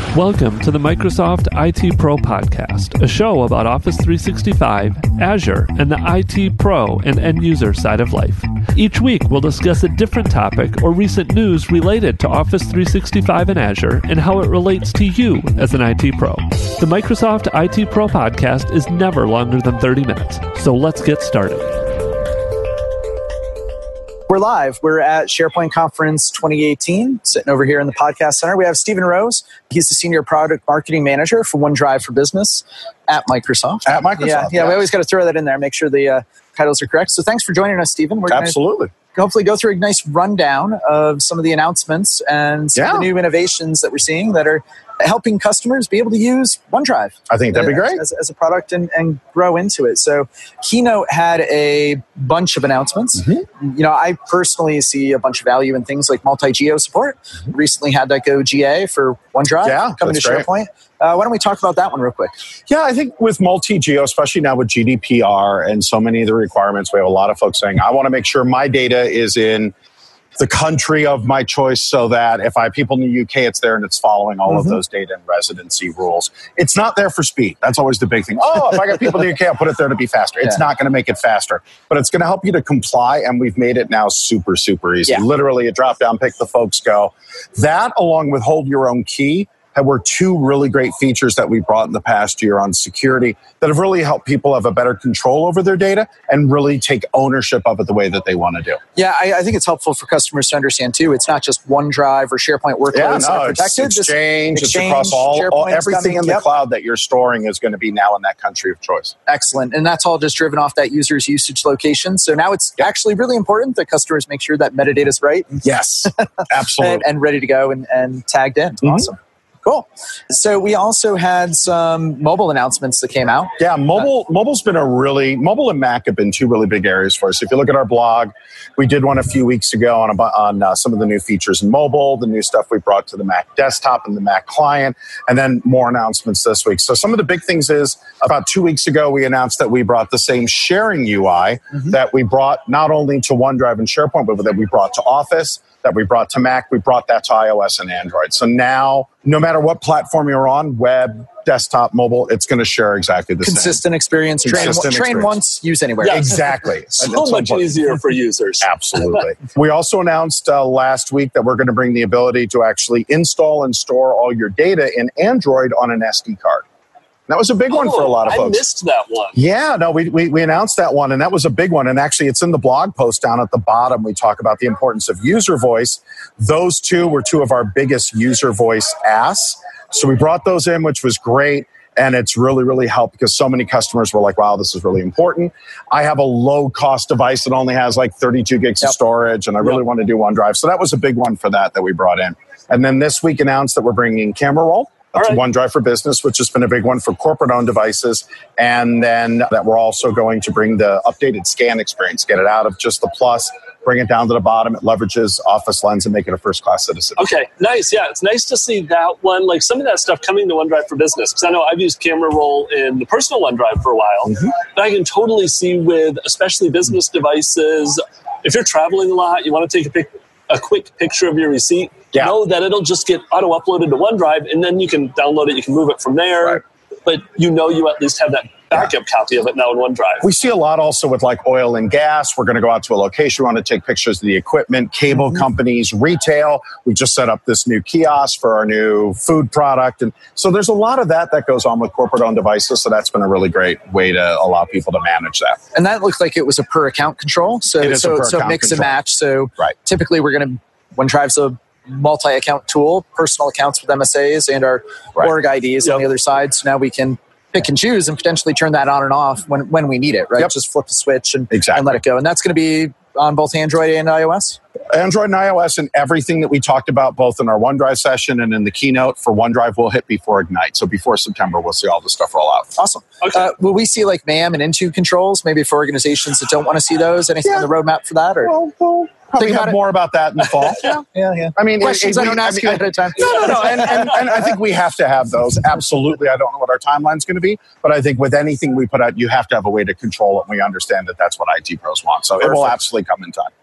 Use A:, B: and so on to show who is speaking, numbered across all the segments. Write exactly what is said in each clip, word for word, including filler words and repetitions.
A: Welcome to the Microsoft I T Pro Podcast, a show about Office three sixty-five, Azure, and the I T Pro and end user side of life. Each week, we'll discuss a different topic or recent news related to Office three sixty-five and Azure and how it relates to you as an I T Pro. The Microsoft I T Pro Podcast is never longer than thirty minutes, so let's get started.
B: We're live. We're at SharePoint Conference twenty eighteen, sitting over here in the podcast center. We have Stephen Rose. He's the Senior Product Marketing Manager for OneDrive for Business at Microsoft.
C: At Microsoft.
B: Yeah, yeah,
C: yeah.
B: we always got to throw that in there, make sure the uh, titles are correct. So thanks for joining us, Stephen. We're
C: Absolutely.
B: Gonna hopefully go through a nice rundown of some of the announcements and some
C: yeah.
B: of the new innovations that we're seeing that are helping customers be able to use OneDrive.
C: I think that'd be great.
B: As, as a product and, and grow into it. So Keynote had a bunch of announcements. Mm-hmm. You know, I personally see a bunch of value in things like multi-geo support. Mm-hmm. Recently had that go G A for OneDrive
C: yeah,
B: coming to
C: great.
B: SharePoint. Uh, why don't we talk about that one real quick?
C: Yeah, I think with multi-geo, especially now with G D P R and so many of the requirements, we have a lot of folks saying, I want to make sure my data is in the country of my choice so that if I have people in the U K, it's there and it's following all mm-hmm. of those data and residency rules. It's not there for speed. That's always the big thing. Oh, if I got people in the U K, I'll put it there to be faster. It's yeah. not going to make it faster, but it's going to help you to comply, and we've made it now super, super easy. Yeah. Literally a drop-down, pick the folks, go. That, along with hold your own key, were two really great features that we brought in the past year on security that have really helped people have a better control over their data and really take ownership of it the way that they want to do.
B: Yeah, I, I think it's helpful for customers to understand, too. It's not just OneDrive or SharePoint workloads
C: yeah, no,
B: that are protected.
C: It's Exchange,
B: Exchange,
C: it's across all, all everything
B: coming,
C: in the
B: yep.
C: cloud that you're storing is going to be now in that country of choice.
B: Excellent. And that's all just driven off that user's usage location. So now it's yep. actually really important that customers make sure that metadata is right.
C: Yes, absolutely.
B: and, and ready to go and, and tagged in. Mm-hmm. Awesome. Cool. So we also had some mobile announcements that came out.
C: Yeah, mobile. Uh, mobile's been a really, mobile and Mac have been two really big areas for us. If you look at our blog, we did one a few weeks ago on, a, on uh, some of the new features in mobile, the new stuff we brought to the Mac desktop and the Mac client, and then more announcements this week. So some of the big things is, about two weeks ago, we announced that we brought the same sharing U I mm-hmm. that we brought not only to OneDrive and SharePoint, but that we brought to Office, that we brought to Mac, we brought that to iOS and Android. So now, no matter what platform you're on, web, desktop, mobile, it's going to share exactly the
B: Consistent
C: same.
B: Consistent experience. Train,
C: Consistent
B: train
C: experience.
B: once, use anywhere.
C: Yeah, exactly.
D: so much easier for users.
C: Absolutely. We also announced uh, last week that we're going to bring the ability to actually install and store all your data in Android on an S D card. That was a big one
D: oh,
C: for a lot of folks.
D: I missed that one.
C: Yeah, no, we, we we announced that one, and that was a big one. And actually, it's in the blog post down at the bottom. We talk about the importance of user voice. Those two were two of our biggest user voice asks. So we brought those in, which was great. And it's really, really helped because so many customers were like, wow, this is really important. I have a low-cost device that only has like thirty-two gigs yep. of storage, and I really yep. want to do OneDrive. So that was a big one for that that we brought in. And then this week announced that we're bringing Camera Roll. That's right. OneDrive for Business, which has been a big one for corporate-owned devices. And then that we're also going to bring the updated scan experience, get it out of just the plus, bring it down to the bottom. It leverages Office Lens and make it a first-class citizen.
D: Okay, nice. Yeah, it's nice to see that one, like some of that stuff coming to OneDrive for Business. Because I know I've used Camera Roll in the personal OneDrive for a while. Mm-hmm. But I can totally see with especially business devices, if you're traveling a lot, you want to take a pic. a quick picture of your receipt, yeah. know that it'll just get auto-uploaded to OneDrive, and then you can download it, you can move it from there, right. but you know you at least have that backup yeah. copy of it now in OneDrive.
C: We see a lot also with like oil and gas. We're going to go out to a location, we want to take pictures of the equipment, cable mm-hmm. companies, retail. We just set up this new kiosk for our new food product. And so there's a lot of that that goes on with corporate-owned devices, so that's been a really great way to allow people to manage that.
B: And that looked like it was a per-account control, so
C: it is
B: so,
C: a
B: so
C: per-account
B: mix
C: control.
B: and match. So
C: right.
B: typically we're going to, OneDrive's a multi-account tool, personal accounts with M S As and our right. org I Ds yep. on the other side, so now we can pick and choose and potentially turn that on and off when, when we need it, right? Yep. Just flip the switch and,
C: exactly.
B: and let it go. And that's going to be on both Android and iOS?
C: Android and iOS, and everything that we talked about both in our OneDrive session and in the keynote for OneDrive will hit before Ignite. So before September, we'll see all the stuff roll out.
B: Awesome. Okay. Uh, will we see like M A M and Intune controls, maybe for organizations that don't want to see those? Anything yeah. on the roadmap for that? Or?
C: Well, well probably have more about that in the fall.
B: yeah, yeah, yeah.
C: I mean,
B: questions it, it, I don't we, ask I mean, you ahead of time.
C: No, no, no. And, and, and I think we have to have those. Absolutely. I don't know what our timeline's going to be, but I think with anything we put out, you have to have a way to control it. And we understand that that's what I T pros want. So Perfect. It will absolutely come in time.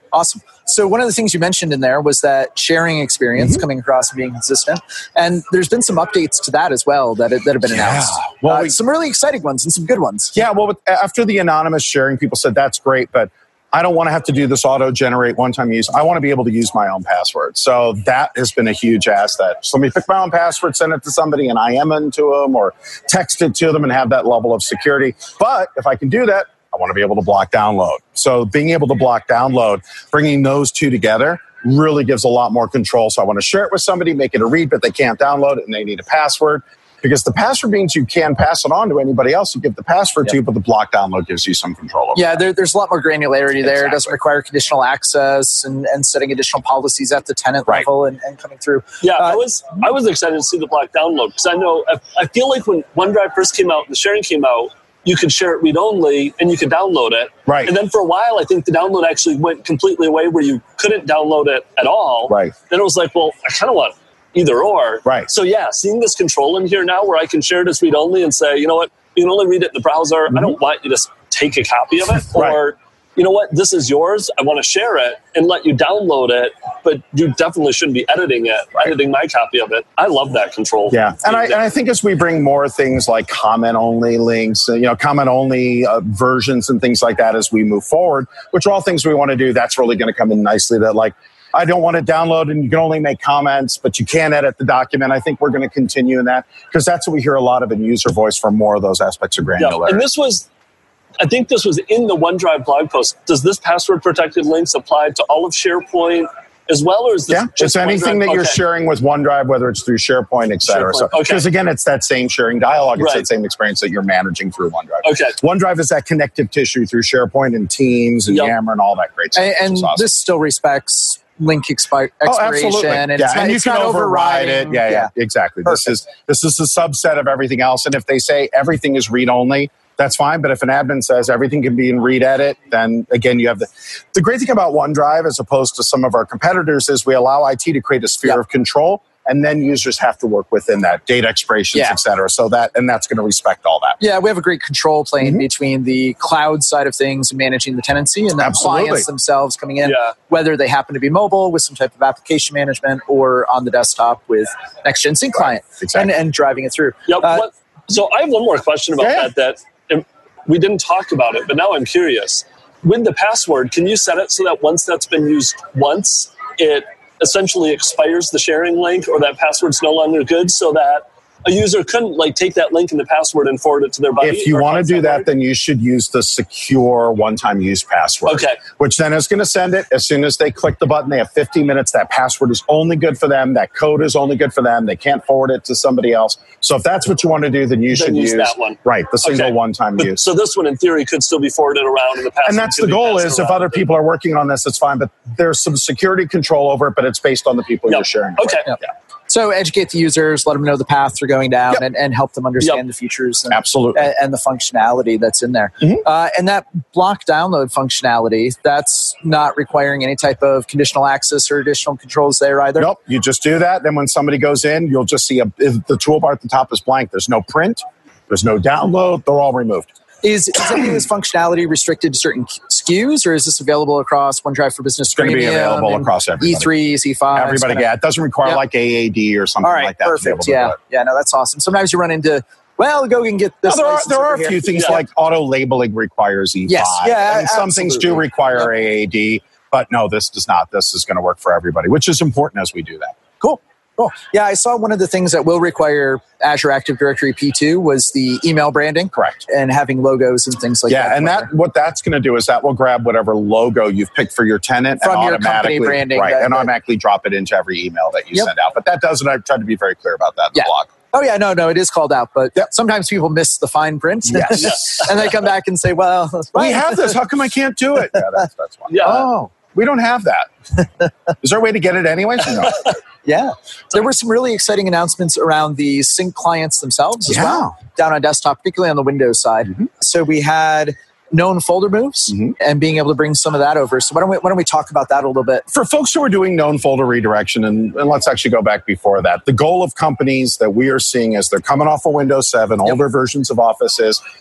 B: Awesome. So one of the things you mentioned in there was that sharing experience mm-hmm. coming across and being consistent. And there's been some updates to that as well that, that have been announced.
C: Yeah. Well,
B: uh,
C: we,
B: some really exciting ones and some good ones.
C: Yeah, well, with, after the anonymous sharing, people said, that's great, but I don't want to have to do this auto-generate one-time use. I want to be able to use my own password. So that has been a huge asset. So let me pick my own password, send it to somebody, and I am into them, or text it to them and have that level of security. But if I can do that, I want to be able to block download. So being able to block download, bringing those two together really gives a lot more control. So I want to share it with somebody, make it a read, but they can't download it and they need a password. Because the password means you can pass it on to anybody else you give the password yep. to, but the block download gives you some control over
B: Yeah, there, there's a lot more granularity there.
C: Exactly.
B: It doesn't require conditional access and, and setting additional policies at the tenant
C: right.
B: level and, and coming through.
D: Yeah,
B: uh,
D: I was I was excited to see the block download because I know, I, I feel like when OneDrive first came out, the sharing came out, you could share it read-only and you could download it.
C: Right.
D: And then for a while, I think the download actually went completely away where you couldn't download it at all.
C: Right.
D: Then it was like, well, I kind of want either or.
C: Right.
D: So yeah, seeing this control in here now where I can share it as read-only and say, you know what, you can only read it in the browser. Mm-hmm. I don't want you to take a copy of it.
C: Right.
D: Or, you know what, this is yours. I want to share it and let you download it, but you definitely shouldn't be editing it, right. editing my copy of it. I love that control.
C: Yeah, and I, and I think as we bring more things like comment-only links, you know, comment-only uh, versions and things like that as we move forward, which are all things we want to do, that's really going to come in nicely. That like, I don't want to download and you can only make comments, but you can edit the document. I think we're going to continue in that because that's what we hear a lot of in user voice for more of those aspects of granularity.
D: Yeah, and this was, I think this was in the OneDrive blog post. Does this password protected links apply to all of SharePoint as well, or is this
C: yeah,
D: just
C: it's anything
D: OneDrive?
C: that you're
D: okay.
C: sharing with OneDrive, whether it's through SharePoint, et cetera.
D: SharePoint.
C: So,
D: okay.
C: Because again, it's that same sharing dialogue. It's
D: right.
C: that same experience that you're managing through OneDrive.
D: Okay.
C: OneDrive is that connective tissue through SharePoint and Teams and
D: yep.
C: Yammer and all that great stuff.
B: And, and awesome. This still respects link expi- expiration.
C: Oh, absolutely.
B: And,
C: yeah,
B: it's not,
C: and you
B: it's
C: can
B: not
C: override it. Yeah, yeah,
B: yeah.
C: exactly.
B: Perfect.
C: This is this is a subset of everything else. And if they say everything is read-only, that's fine. But if an admin says everything can be in read edit, then again, you have the... The great thing about OneDrive, as opposed to some of our competitors, is we allow I T to create a sphere
B: yep.
C: of control, and then users have to work within that, data expressions,
B: yeah.
C: et cetera. So that, and that's going to respect all that.
B: Yeah, we have a great control plane mm-hmm. between the cloud side of things and managing the tenancy and the
C: Absolutely.
B: clients themselves coming in,
D: yeah.
B: whether they happen to be mobile with some type of application management or on the desktop with Next-Gen Sync client
C: right. exactly.
B: and, and driving it through.
D: Yep.
B: Uh,
D: what, so I have one more question about
C: yeah.
D: that, that and we didn't talk about it, but now I'm curious. With the password, can you set it so that once that's been used once, it essentially expires the sharing link or that password's no longer good so that a user couldn't like take that link and the password and forward it to their buddy?
C: If you want to do that, then you should use the secure one-time use password.
D: Okay.
C: Which then is going to send it as soon as they click the button. They have fifteen minutes. That password is only good for them. That code is only good for them. They can't forward it to somebody else. So if that's what you want to do, then you
D: then
C: should
D: use,
C: use
D: that one.
C: Right, the single
D: okay.
C: one-time
D: but,
C: use.
D: So this one, in theory, could still be forwarded around in the password.
C: And that's
D: could
C: the
D: be
C: goal
D: passed
C: is if
D: around.
C: other people are working on this, it's fine. But there's some security control over it, but it's based on the people
D: Yep.
C: you're sharing.
D: Okay.
B: Yep. Yeah. So educate the users, let them know the path they're going down,
C: Yep.
B: and, and help them understand
D: Yep.
B: the features and,
C: Absolutely.
B: and, and the functionality that's in there.
C: Mm-hmm.
B: Uh, and that block download functionality, that's not requiring any type of conditional access or additional controls there either?
C: Nope. You just do that. Then when somebody goes in, you'll just see a, the toolbar at the top is blank. There's no print. There's no download. They're all removed.
B: Is, is any of this functionality restricted to certain S K Us, or is this available across OneDrive for Business?
C: It's going to be available across everybody.
B: E threes, E fives.
C: Everybody, yeah. It doesn't require
B: Yep.
C: like A A D or something
B: All right,
C: like that.
B: perfect.
C: To be able to
B: Yeah,
C: do it.
B: yeah. No, that's awesome. Sometimes you run into, well, go and get this.
C: Now, there are,
B: license
C: there are
B: over
C: a few
B: here.
C: things
D: Yeah.
C: like auto labeling requires E five.
B: Yes, yeah,
C: and some things do
B: absolutely.
C: require A A D, but no, this does not. This is going to work for everybody, which is important as we do that.
B: Cool. Cool. Yeah, I saw one of the things that will require Azure Active Directory P two was the email branding.
C: Correct.
B: And having logos and things like
C: yeah,
B: that.
C: and that what that's going to do is that will grab whatever logo you've picked for your tenant
B: From
C: and
B: your
C: automatically,
B: company branding,
C: right,
B: that-
C: and
B: that-
C: automatically drop it into every email that you
B: Yep.
C: send out. But that doesn't. I've tried to be very clear about that in
B: Yeah.
C: the blog.
B: Oh, yeah, no, no, it is called out. But
C: Yep.
B: sometimes people miss the fine print.
C: Yes.
B: And they come back and say, well, that's
C: We
B: fine.
C: have this. How come I can't do it? Yeah, that's that's one.
D: Yeah.
C: Oh, we don't have that. Is there a way to get it anyway? No.
B: Yeah. There were some really exciting announcements around the sync clients themselves as
C: Yeah.
B: well, down on desktop, particularly on the Windows side.
C: Mm-hmm.
B: So we had known folder moves
C: Mm-hmm.
B: and being able to bring some of that over. So why don't we, why don't we talk about that a little bit?
C: For folks who are doing known folder redirection, and, and let's actually go back before that, the goal of companies that we are seeing as they're coming off of Windows seven,
B: Yep.
C: older versions of Office is,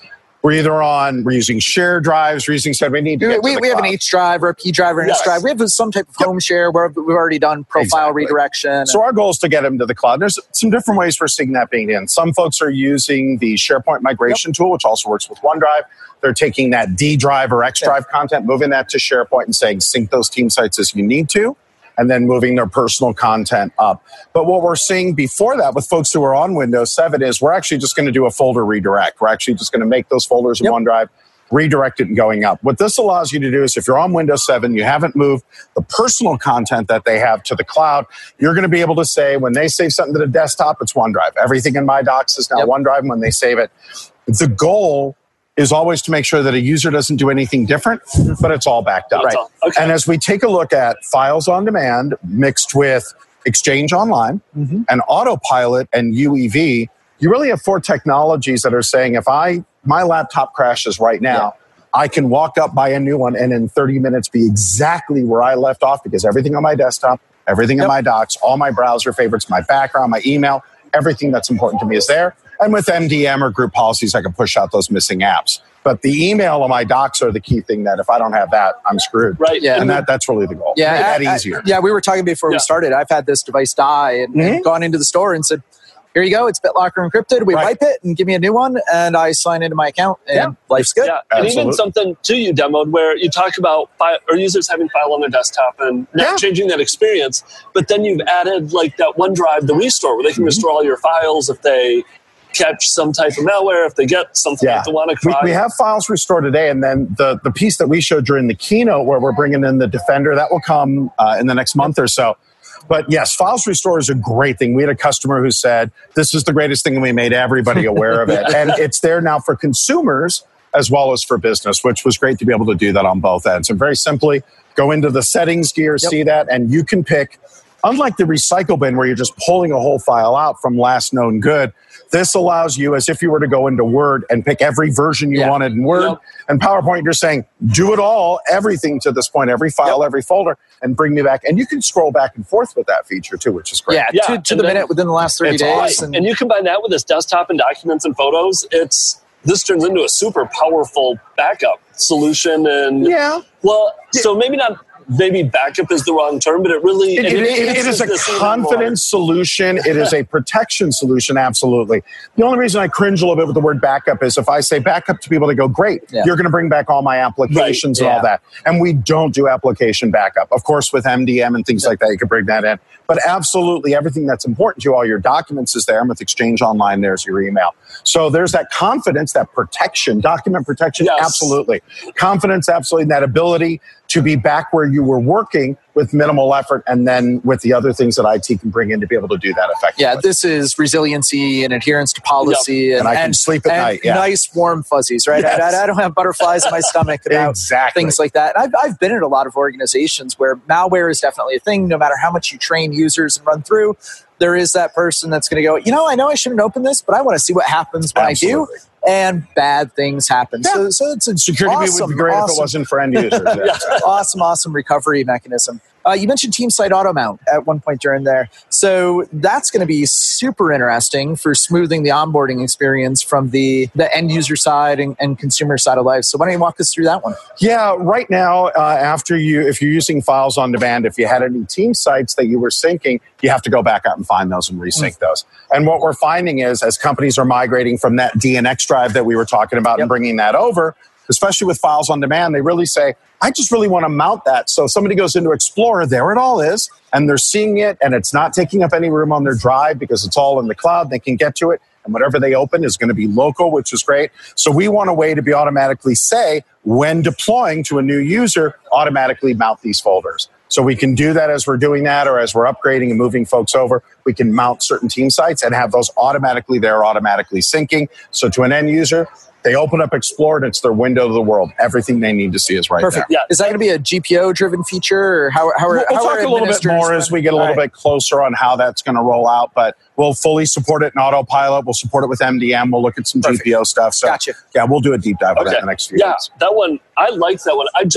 C: we're either on, we're using share drives, we're using, said we need to get
B: we,
C: to the
B: we have
C: cloud.
B: an H drive or a P drive or an
C: Yes.
B: S drive. We have some type of
C: Yep.
B: home share where we've already done profile
C: Exactly.
B: redirection.
C: So our goal is to get them to the cloud. There's some different ways we're seeing that being in. Some folks are using the SharePoint migration yep. tool, which also works with OneDrive. They're taking that D drive or X drive yep. content, moving that to SharePoint and saying sync those team sites as you need to, and then moving their personal content up. But what we're seeing before that with folks who are on Windows seven is we're actually just going to do a folder redirect. We're actually just going to make those folders in yep. OneDrive, redirect it and going up. What this allows you to do is if you're on Windows seven, you haven't moved the personal content that they have to the cloud, you're going to be able to say when they save something to the desktop, it's OneDrive. Everything in My Docs is now yep. OneDrive, and when they save it. The goal is always to make sure that a user doesn't do anything different, but it's all backed up.
D: Right. Okay.
C: And as we take a look at Files on Demand mixed with Exchange Online mm-hmm. and Autopilot and U E V, you really have four technologies that are saying if I my laptop crashes right now, yeah. I can walk up, buy a new one, and in thirty minutes be exactly where I left off because everything on my desktop, everything yep. in my docs, all my browser favorites, my background, my email, everything that's important to me is there. And with M D M or group policies, I can push out those missing apps. But the email on my docs are the key thing that if I don't have that, I'm screwed.
D: Right.
C: Yeah. And that, that's really the goal.
B: Yeah.
C: Make that
B: I,
C: easier.
B: I, yeah. We were talking before yeah. we started. I've had this device die and, mm-hmm. and gone into the store and said, here you go. It's BitLocker encrypted. We right. wipe it and give me a new one. And I sign into my account and yeah. life's good.
D: Yeah. And even something too you demoed where you talk about file, or users having file on their desktop and not yeah. changing that experience. But then you've added like that OneDrive, the restore, where they can mm-hmm. restore all your files if they catch some type of malware, if they get something
C: yeah.
D: that they want to
C: try. We, we have files restored today, and then the, the piece that we showed during the keynote where we're bringing in the Defender, that will come uh, in the next month or so. But yes, files restore is a great thing. We had a customer who said, this is the greatest thing, and we made everybody aware of it. And it's there now for consumers as well as for business, which was great to be able to do that on both ends. And very simply, go into the settings gear, yep. see that, and you can pick, unlike the recycle bin where you're just pulling a whole file out from last known good, this allows you, as if you were to go into Word and pick every version you yeah. wanted in Word. Yep. And PowerPoint, you're saying, do it all, everything to this point, every file, yep. every folder, and bring me back. And you can scroll back and forth with that feature, too, which is great.
B: Yeah, yeah. to, to the then, minute within the last thirty days.
D: Awesome. And, and you combine that with this desktop and documents and photos, it's this turns into a super powerful backup solution. And
C: yeah.
D: Well, yeah. so maybe not... Maybe backup is the wrong term, but it really...
C: It, it, it, it is a confidence solution. It is a protection solution, absolutely. The only reason I cringe a little bit with the word backup is if I say backup to people, they go, great, yeah. you're going to bring back all my applications right. and yeah. all that. And we don't do application backup. Of course, with M D M and things yeah. like that, you can bring that in. But absolutely, everything that's important to you, all your documents is there. And with Exchange Online, there's your email. So there's that confidence, that protection, document protection, yes. absolutely. Confidence, absolutely, and that ability to be back where you were working with minimal effort, and then with the other things that I T can bring in to be able to do that effectively.
B: Yeah, this is resiliency and adherence to policy.
C: Yep.
B: And,
C: and I can
B: and,
C: sleep at
B: and
C: night. Yeah.
B: Nice, warm fuzzies, right? Yes. I, I don't have butterflies in my stomach about
C: exactly.
B: things like that. I've, I've been in a lot of organizations where malware is definitely a thing. No matter how much you train users and run through, there is that person that's going to go, you know, I know I shouldn't open this, but I want to see what happens when Absolutely. I do. And bad things happen. Yeah. So, so it's a
C: security
B: awesome,
C: would be great
B: awesome,
C: if it wasn't for end users. Yeah.
B: awesome, awesome recovery mechanism. Uh, you mentioned Team Site Auto Mount at one point during there. So that's going to be super interesting for smoothing the onboarding experience from the, the end user side and, and consumer side of life. So why don't you walk us through that one?
C: Yeah, right now, uh, after you, if you're using Files on Demand, if you had any team sites that you were syncing, you have to go back out and find those and resync mm. those. And what we're finding is as companies are migrating from that D N X drive that we were talking about yep. and bringing that over, especially with Files on Demand, they really say, I just really want to mount that. So somebody goes into Explorer, there it all is, and they're seeing it, and it's not taking up any room on their drive because it's all in the cloud. They can get to it, and whatever they open is going to be local, which is great. So we want a way to be automatically say, when deploying to a new user, automatically mount these folders. So we can do that as we're doing that, or as we're upgrading and moving folks over. We can mount certain team sites and have those automatically there, automatically syncing. So to an end user, they open up Explorer and it's their window to the world. Everything they need to see is right
B: Perfect.
C: there.
B: Yeah. Is that going to be a G P O-driven feature? Or how, how are,
C: we'll we'll
B: how
C: talk
B: are
C: a little bit more as we get a little
B: right.
C: bit closer on how that's going to roll out. But we'll fully support it in Autopilot. We'll support it with M D M. We'll look at some Perfect. G P O stuff. So
B: gotcha.
C: yeah, we'll do a deep dive
D: okay.
C: on that in the next few
D: yeah,
C: weeks.
D: That one, I like that one. I just...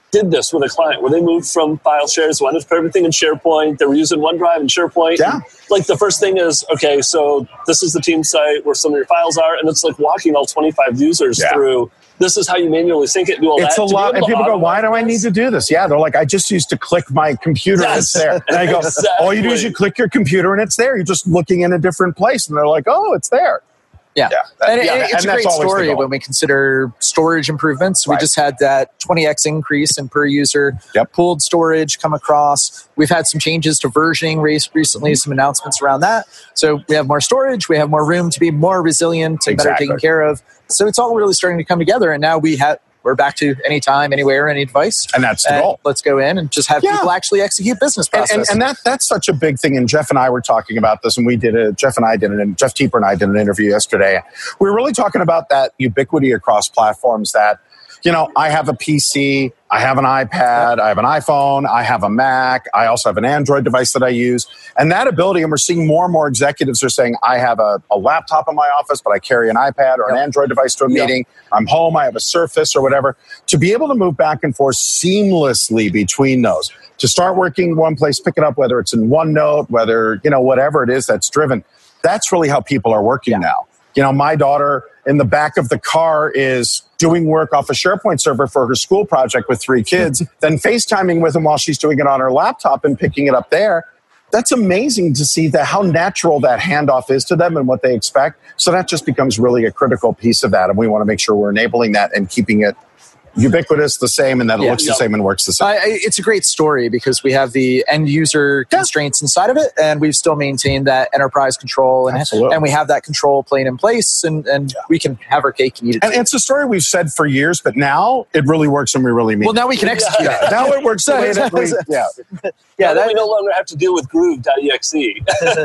D: did this with a client where they moved from file shares, wanted to put everything in SharePoint. They were using OneDrive and SharePoint.
C: Yeah.
D: And like the first thing is, okay, so this is the team site where some of your files are, and it's like walking all twenty-five users yeah. through. This is how you manually sync it and do all
C: it's
D: that.
C: It's a lot, and people go, why do I need to do this? Yeah, they're like, I just used to click my computer yes, and it's there. And I go, exactly. all you do is you click your computer and it's there. You're just looking in a different place. And they're like, oh, it's there.
B: Yeah,
C: yeah, that,
B: and,
C: yeah
B: and it's
C: and
B: a great story when we consider storage improvements. Right. We just had that twenty x increase in per user
C: yep.
B: pooled storage come across. We've had some changes to versioning recently, some announcements around that. So we have more storage, we have more room to be more resilient and
C: exactly.
B: better taken care of. So it's all really starting to come together, and now we have we're back to anytime, anywhere, any device.
C: And that's the
B: and
C: goal.
B: Let's go in and just have yeah. people actually execute business processes.
C: And, and, and that that's such a big thing. And Jeff and I were talking about this, and we did a, Jeff and I did it, and Jeff Teeper and I did an interview yesterday. We were really talking about that ubiquity across platforms that, you know, I have a P C, I have an iPad, I have an iPhone, I have a Mac, I also have an Android device that I use. And that ability, and we're seeing more and more executives are saying, I have a, a laptop in my office, but I carry an iPad or yep. an Android device to a yep. meeting. I'm home, I have a Surface or whatever. To be able to move back and forth seamlessly between those, to start working one place, pick it up, whether it's in OneNote, whether, you know, whatever it is that's driven. That's really how people are working yeah. now. You know, my daughter in the back of the car is doing work off a SharePoint server for her school project with three kids, then FaceTiming with them while she's doing it on her laptop and picking it up there. That's amazing to see that how natural that handoff is to them and what they expect. So that just becomes really a critical piece of that. And we want to make sure we're enabling that and keeping it ubiquitous, the same, and that it yeah, looks yeah. the same and works the same.
B: I, it's a great story because we have the end user yeah. constraints inside of it, and we've still maintained that enterprise control, and, and we have that control plane in place, and, and yeah. we can have our cake and eat it.
C: And it's a story we've said for years, but now it really works and we really mean it.
B: Well, now we can execute
C: yeah.
B: it.
C: Now it works the way that we, yeah.
D: Yeah, then we no longer have to deal with groove dot E X E.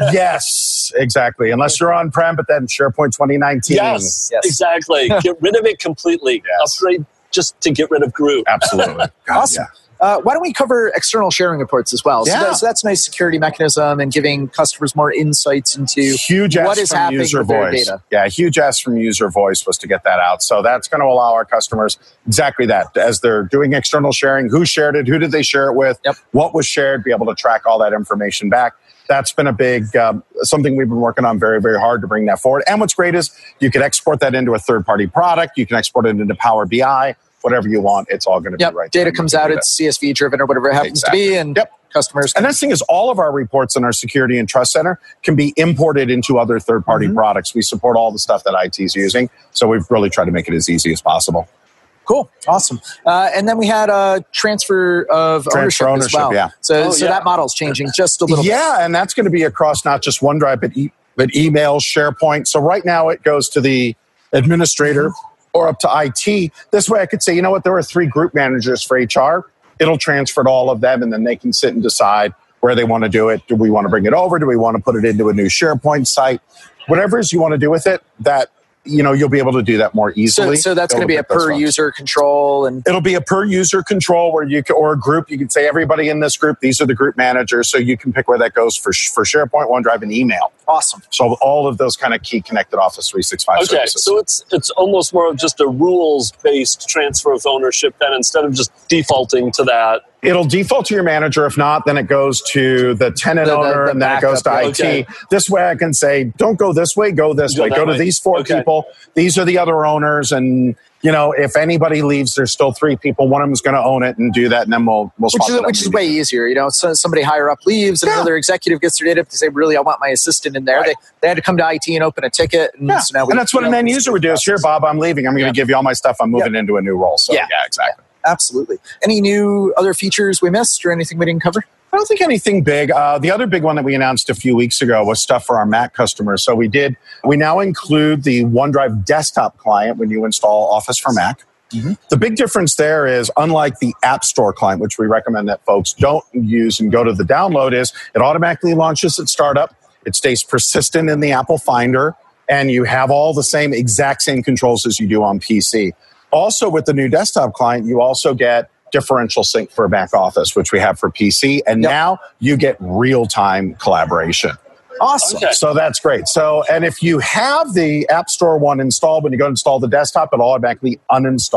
C: Yes, exactly. Unless you're on-prem, but then SharePoint twenty nineteen.
D: Yes, yes. exactly. Get rid of it completely.
C: Yes.
D: Upgrade just to get rid of Groove.
C: Absolutely. God,
B: awesome.
C: Yeah.
B: Uh, why don't we cover external sharing reports as well?
C: Yeah.
B: So, that, so that's a nice security mechanism and giving customers more insights into
C: huge
B: what is happening
C: user
B: with their
C: voice.
B: data.
C: Yeah, huge ask from user voice was to get that out. So that's going to allow our customers exactly that. As they're doing external sharing, who shared it, who did they share it with,
B: yep.
C: what was shared, be able to track all that information back. That's been a big, um, something we've been working on very, very hard to bring that forward. And what's great is you can export that into a third-party product. You can export it into Power B I. Whatever you want, it's all going to
B: yep.
C: be right.
B: Data comes out, it's C S V driven or whatever it happens
C: exactly.
B: to be, and
C: yep.
B: customers.
C: And that's the thing is, all of our reports in our security and trust center can be imported into other third-party mm-hmm. products. We support all the stuff that I T is using, so we've really tried to make it as easy as possible.
B: Cool, awesome. Uh, and then we had a transfer of
C: transfer
B: ownership,
C: ownership
B: as well.
C: Yeah.
B: So,
D: oh,
B: so
D: yeah.
B: that model's changing just a little
C: yeah,
B: bit.
C: Yeah, and that's going to be across not just OneDrive, but e- but email, SharePoint. So right now it goes to the administrator. Mm-hmm. Or up to I T. This way I could say, you know what, there are three group managers for H R. It'll transfer to all of them, and then they can sit and decide where they want to do it. Do we want to bring it over? Do we want to put it into a new SharePoint site? Whatever it is you want to do with it, that, you know, you'll be able to do that more easily.
B: So, so that's going to be a per user control, and
C: it'll be a per user control where you can, or a group. You can say everybody in this group. These are the group managers, so you can pick where that goes for for SharePoint, OneDrive, and email.
B: Awesome.
C: So all of those kind of key connected Office three sixty-five
D: okay,
C: services.
D: so it's it's almost more of just a rules based transfer of ownership then, instead of just defaulting to that.
C: It'll default to your manager. If not, then it goes to the tenant the, the, owner, the and then it goes to I T.
D: Okay.
C: This way I can say, don't go this way, go this go way. Go way. to these four okay. people. These are the other owners. And, you know, if anybody leaves, there's still three people. One of them is going to own it and do that, and then we'll, we'll swap
B: which is,
C: it up.
B: Which is way easier. You know, so somebody higher up leaves and yeah. another executive gets their data. If they say, really, I want my assistant in there.
C: Right.
B: They, they had to come to I T and open a ticket. And,
C: yeah.
B: so now we,
C: and that's what an end user would do is, here, Bob, I'm leaving. I'm going to yeah. give you all my stuff. I'm moving yeah. into a new role. So,
B: yeah,
C: yeah exactly.
B: Absolutely. Any new other features we missed or anything we didn't cover?
C: I don't think anything big. Uh, the other big one that we announced a few weeks ago was stuff for our Mac customers. So we did, we now include the OneDrive desktop client when you install Office for Mac. Mm-hmm. The big difference there is, unlike the App Store client, which we recommend that folks don't use and go to the download, is it automatically launches at startup. It stays persistent in the Apple Finder, and you have all the same exact same controls as you do on P C. Also, with the new desktop client, you also get differential sync for Mac Office, which we have for P C. And yep. now you get real-time collaboration.
B: Awesome.
D: Okay.
C: So that's great. So, and if you have the App Store one installed, when you go to install the desktop, it'll automatically uninstall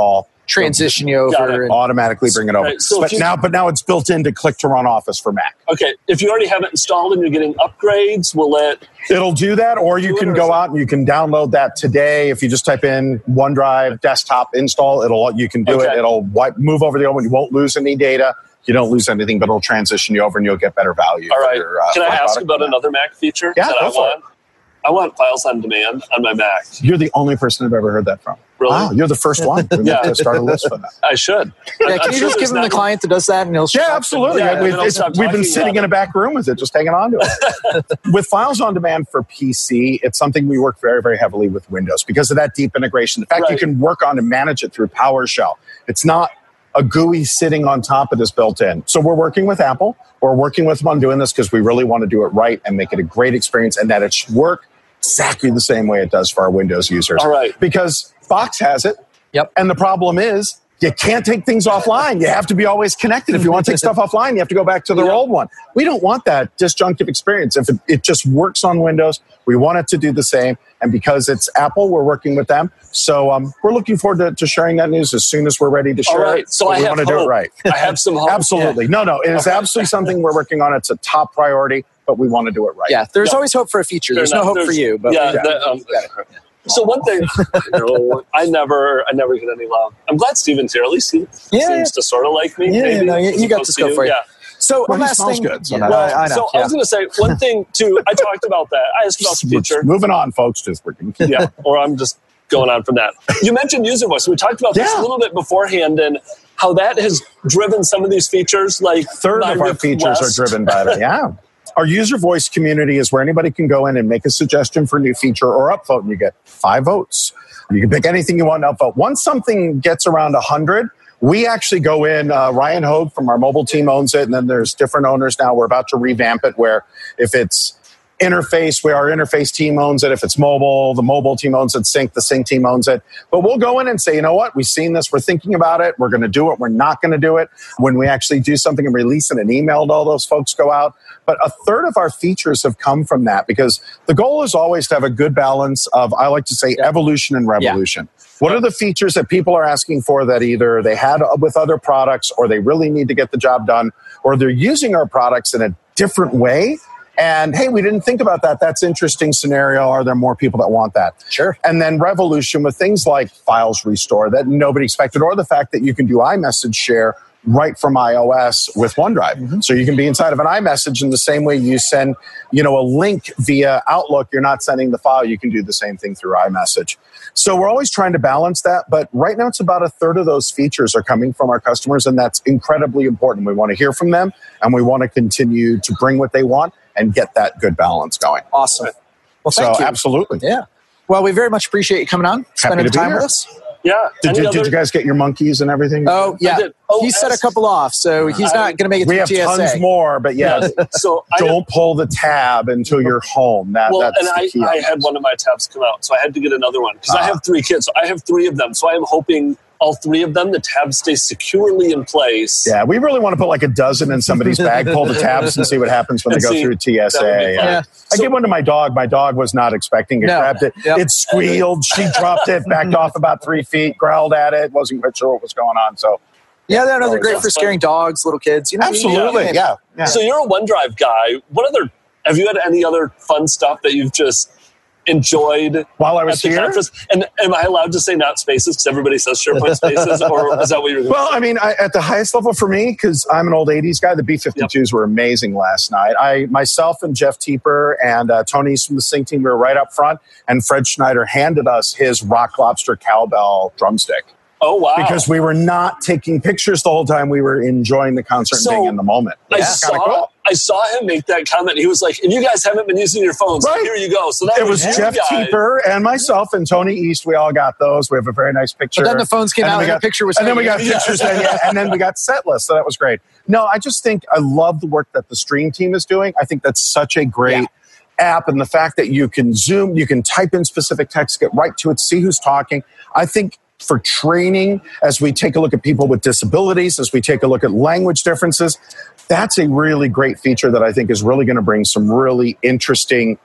B: transition you over. And
C: automatically bring it over.
D: Right, so
C: but
D: you,
C: now, but now it's built into Click to Run Office for Mac.
D: Okay, if you already have it installed and you're getting upgrades, will it?
C: It'll do that, or you can go out and you can download that today. If you just type in OneDrive desktop install, it'll you can do
D: okay.
C: it. It'll wipe, move over the old one. You won't lose any data. You don't lose anything, but it'll transition you over and you'll get better value.
D: All right.
C: Your, uh,
D: can I ask about another Mac feature
C: yeah,
D: that
C: go
D: I
C: for
D: want?
C: It.
D: I want files on demand on my Mac.
C: You're the only person I've ever heard that from.
D: Really?
C: Wow, you're the first one. We
D: yeah.
C: to start a list for that.
D: I should.
B: Yeah,
D: I'm
B: can you
D: sure
B: just give him the client that does that and he'll
C: Yeah, absolutely.
D: Yeah,
C: we've,
D: it's,
C: we've been sitting in a back room with it, just hanging on to it. With Files on Demand for P C, it's something we work very, very heavily with Windows because of that deep integration. The fact
D: right.
C: you can work on and manage it through PowerShell. It's not a G U I sitting on top of this built in. So we're working with Apple. We're working with them on doing this because we really want to do it right and make it a great experience and that it should work exactly the same way it does for our Windows users.
D: All right.
C: Because Fox has it.
B: Yep.
C: And the problem is you can't take things offline. You have to be always connected. If you want to take stuff offline, you have to go back to their
D: yep.
C: old one. We don't want that disjunctive experience. If it, it just works on Windows, we want it to do the same. And because it's Apple, we're working with them. So um, we're looking forward to, to sharing that news as soon as we're ready to share
D: All right.
C: it.
D: So I
C: we
D: have
C: want to do it
D: hope.
C: right.
D: I have some hope.
C: Absolutely.
D: Yeah.
C: No, no. It is
D: Okay.
C: absolutely something we're working on. It's a top priority, but we want to do it right.
B: Yeah, there's
D: Yeah.
B: always hope for a feature. There's
D: Fair
B: no
D: enough.
B: hope for
D: There's-
B: you. But
D: yeah,
B: yeah.
D: the, um, so one thing, you know, I never, I never get any love. I'm glad Steven's here. At least he
B: Yeah.
D: seems to sort of like me.
B: Yeah,
D: maybe,
B: no, you,
D: as
B: you got
D: opposed
B: this
D: to
B: go for you.
D: Yeah.
B: So
C: Well,
B: one
C: he
B: last
C: smells
B: thing.
C: good, so
B: Yeah,
C: that's-
B: I, I know.
D: So
B: yeah.
D: I was going to say one thing too. I talked about that. I asked about the feature.
C: Moving on, folks. Just working.
D: Yeah, or I'm just going on from that. You mentioned user voice. We talked about this
C: Yeah.
D: a little bit beforehand and how that has driven some of these features. Like
C: Third
D: by
C: of our
D: request.
C: features are driven by that. Yeah. Our user voice community is where anybody can go in and make a suggestion for a new feature or upvote, and you get five votes. You can pick anything you want to upvote. Once something gets around one hundred, we actually go in. Uh, Ryan Hogue from our mobile team owns it, and then there's different owners now. We're about to revamp it where if it's interface, where our interface team owns it. If it's mobile, the mobile team owns it. Sync, the sync team owns it. But we'll go in and say, you know what? We've seen this. We're thinking about it. We're going to do it. We're not going to do it. When we actually do something and release it and email to all those folks go out. But a third of our features have come from that because the goal is always to have a good balance of, I like to say, yeah. evolution and revolution. Yeah. What are the features that people are asking for that either they had with other products or they really need to get the job done or they're using our products in a different way? And hey, we didn't think about that. That's interesting scenario. Are there more people that want that?
B: Sure.
C: And then revolution with things like files restore that nobody expected, or the fact that you can do iMessage share right from iOS with OneDrive. Mm-hmm. So you can be inside of an iMessage in the same way you send, you know, a link via Outlook. You're not sending the file. You can do the same thing through iMessage. So we're always trying to balance that. But right now it's about a third of those features are coming from our customers. And that's incredibly important. We want to hear from them and we want to continue to bring what they want and get that good balance going.
B: Awesome. Well, thank
C: so,
B: you.
C: Absolutely.
B: Yeah. Well, we very much appreciate you coming on, spending
C: Happy to be
B: time
C: here.
B: with us.
D: Yeah.
C: Did, did,
D: other...
C: did you guys get your monkeys and everything?
B: Oh, yeah.
D: Oh,
B: he set a couple off, so he's
D: I,
B: not going to make it
C: we
B: to
C: have
B: T S A.
C: tons more, but yeah,
D: yeah. So
C: don't I, pull the tab until you're home. That,
D: well,
C: that's
D: and I,
C: the key
D: I had one of my tabs come out, so I had to get another one because uh, I have three kids. So I have three of them, so I am hoping all three of them, the tabs stay securely in place.
C: Yeah, we really want to put like a dozen in somebody's bag, pull the tabs, and see what happens when
D: and
C: they go
D: see,
C: through T S A.
B: Yeah. Yeah.
C: I
B: so,
C: gave one to my dog. My dog was not expecting it.
B: No.
C: Grabbed it. Yep. It squealed. She dropped it, backed off about three feet, growled at it. Wasn't quite sure what was going on. So,
B: yeah, they're, no, they're great for scaring dogs, little kids. You know,
C: absolutely,
B: yeah.
C: yeah. yeah.
D: So you're a OneDrive guy. What other? Have you had any other fun stuff that you've just enjoyed
C: while I was
D: at the
C: here?
D: Conference? And am I allowed to say not Spaces because everybody says SharePoint Spaces, or is that what you're going to
C: Well,
D: say?
C: I mean, I, at the highest level for me, because I'm an old eighties guy, the B fifty-twos yep. were amazing last night. I myself and Jeff Teeper and uh, Tony's from the Sync team, we were right up front, and Fred Schneider handed us his Rock Lobster cowbell drumstick.
D: Oh, wow.
C: Because we were not taking pictures the whole time. We were enjoying the concert
D: so,
C: and being in the moment.
D: I,
C: yeah.
D: saw,
C: cool.
D: I saw him make that comment. He was like, and you guys haven't been using your phones.
C: Right.
D: So here you go. So that
C: it was,
D: was
C: Jeff Teeper and myself and Tony East. We all got those. We have a very nice picture.
B: But then the phones came
C: and
B: out and
C: got,
B: the picture was
C: And then we got
B: yeah.
C: pictures. then, yeah, and then we got set lists. So that was great. No, I just think I love the work that the Stream team is doing. I think that's such a great yeah. app. And the fact that you can Zoom, you can type in specific text, get right to it, see who's talking. I think for training, as we take a look at people with disabilities, as we take a look at language differences, that's a really great feature that I think is really going to bring some really interesting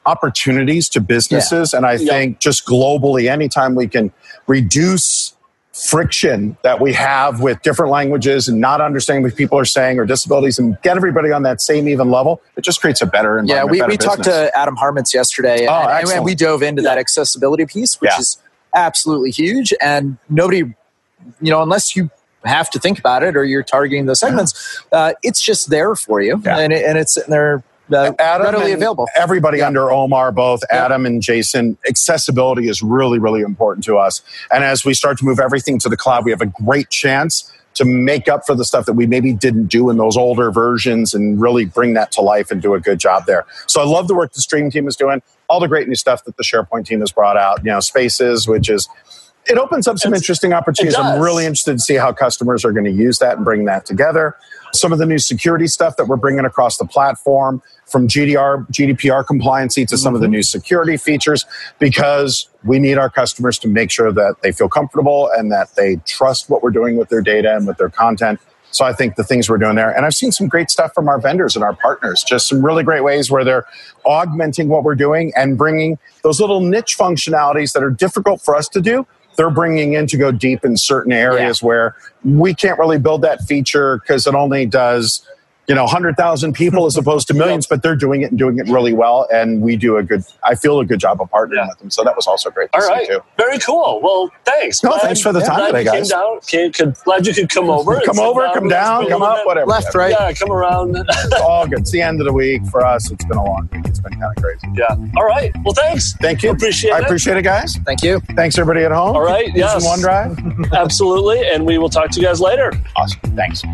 C: opportunities to businesses. Yeah. And I yeah. think just globally, anytime we can reduce friction that we have with different languages and not understanding what people are saying or disabilities and get everybody on that same even level, it just creates a better environment.
B: Yeah, we, we
C: business.
B: talked to Adam Harmons yesterday,
C: oh,
B: and, and we dove into yeah. that accessibility piece, which yeah. is absolutely huge. And nobody, you know, unless you have to think about it or you're targeting those segments, uh, it's just there for you. Yeah. And, it, and it's sitting there. Uh, readily available.
C: Everybody
B: yeah.
C: under Omar, both yeah. Adam and Jason, accessibility is really, really important to us. And as we start to move everything to the cloud, we have a great chance to make up for the stuff that we maybe didn't do in those older versions and really bring that to life and do a good job there. So I love the work the Stream team is doing, all the great new stuff that the SharePoint team has brought out, you know, Spaces, which is, it opens up some it's, interesting opportunities. I'm really interested to see how customers are going to use that and bring that together. Some of the new security stuff that we're bringing across the platform, from G D R, G D P R compliancy to some mm-hmm. of the new security features, because we need our customers to make sure that they feel comfortable and that they trust what we're doing with their data and with their content. So I think the things we're doing there, and I've seen some great stuff from our vendors and our partners, just some really great ways where they're augmenting what we're doing and bringing those little niche functionalities that are difficult for us to do. They're bringing in to go deep in certain areas yeah. where we can't really build that feature because it only does, you know, one hundred thousand people as opposed to millions, but they're doing it and doing it really well. And we do a good, I feel a good job of partnering yeah. with them. So that was also great to
D: All
C: see
D: right.
C: too.
D: Very cool. Well, thanks.
C: No,
D: glad,
C: thanks for the time today, guys.
D: Came down, came, could, glad you could come over.
C: Come over, down, come down, come up, whatever.
B: Left, right.
D: Yeah, come around.
C: It's all good. It's the end of the week for us. It's been a long week. It's been kind of crazy.
D: Yeah. All right. Well, thanks.
C: Thank you.
D: Appreciate
C: I
D: it.
C: I appreciate it, guys.
B: Thank you.
C: Thanks, everybody at home.
D: All right.
C: Using
D: Yes.
C: OneDrive.
D: Absolutely. And we will talk to you guys later.
C: Awesome. Thanks.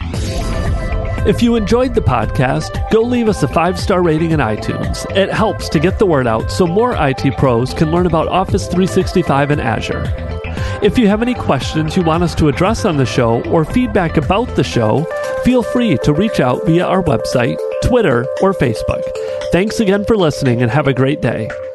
A: If you enjoyed the podcast, go leave us a five-star rating in iTunes. It helps to get the word out so more I T pros can learn about Office three sixty-five and Azure. If you have any questions you want us to address on the show or feedback about the show, feel free to reach out via our website, Twitter, or Facebook. Thanks again for listening and have a great day.